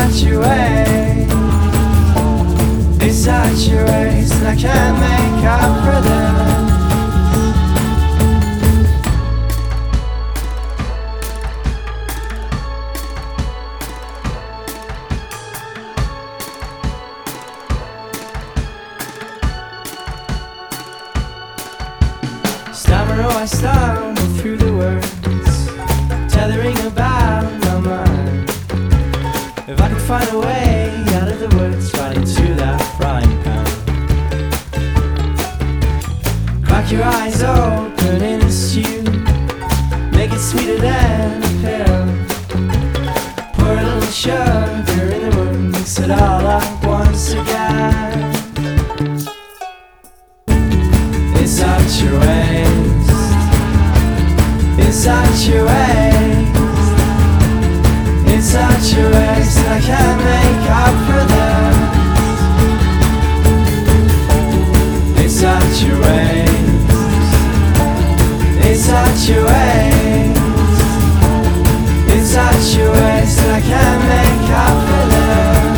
such a waste. It's such a waste, and I can't make up for them. Stammer, oh I stumble through the words, tethering about my mind. If I could find a way out of the woods, right into that frying pan. Crack your eyes open in a stew, make it sweeter than a pill. Pour a little sugar in the wood, mix it all up once again. It's such a waste. It's such a waste. It's such a waste, and I can't make up for them. It's such a waste. It's such a waste. It's such a waste, and I can't make up for them.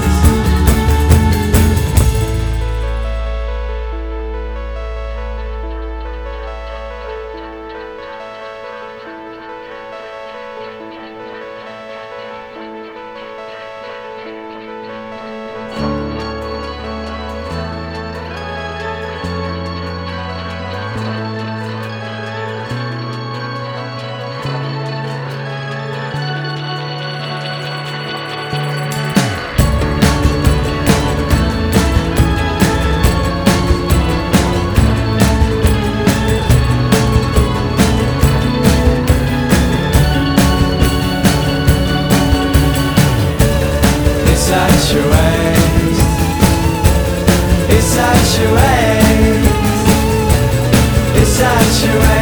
It's such a waste. It's such a waste. It's such a waste.